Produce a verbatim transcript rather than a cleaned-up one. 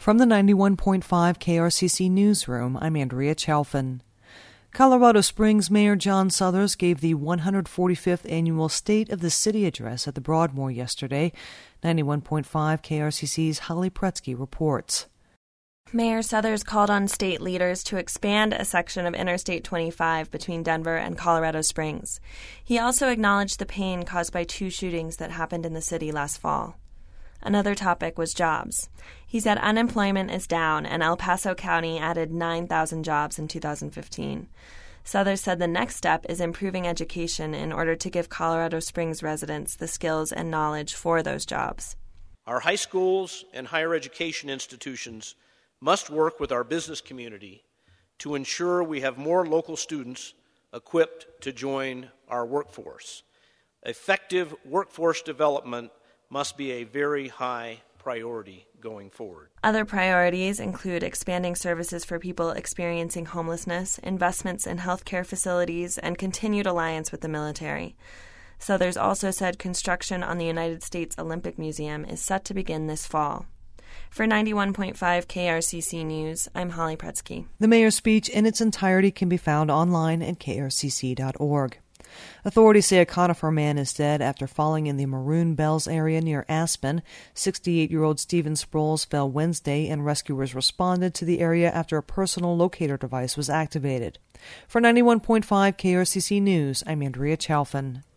From the ninety-one point five K R C C Newsroom, I'm Andrea Chalfin. Colorado Springs Mayor John Suthers gave the one hundred forty-fifth annual State of the City address at the Broadmoor yesterday. ninety-one point five K R C C's Holly Pretsky reports. Mayor Suthers called on state leaders to expand a section of Interstate twenty-five between Denver and Colorado Springs. He also acknowledged the pain caused by two shootings that happened in the city last fall. Another topic was jobs. He said unemployment is down, and El Paso County added nine thousand jobs in two thousand fifteen. Suthers said the next step is improving education in order to give Colorado Springs residents the skills and knowledge for those jobs. Our high schools and higher education institutions must work with our business community to ensure we have more local students equipped to join our workforce. Effective workforce development must be a very high priority going forward. Other priorities include expanding services for people experiencing homelessness, investments in healthcare facilities, and continued alliance with the military. Suthers also said construction on the United States Olympic Museum is set to begin this fall. For ninety-one point five K R C C News, I'm Holly Pretsky. The mayor's speech in its entirety can be found online at K R C C dot org. Authorities say a conifer man is dead after falling in the Maroon Bells area near Aspen. sixty-eight-year-old Stephen Sproles fell Wednesday, and rescuers responded to the area after a personal locator device was activated. For ninety-one point five K R C C News, I'm Andrea Chalfin.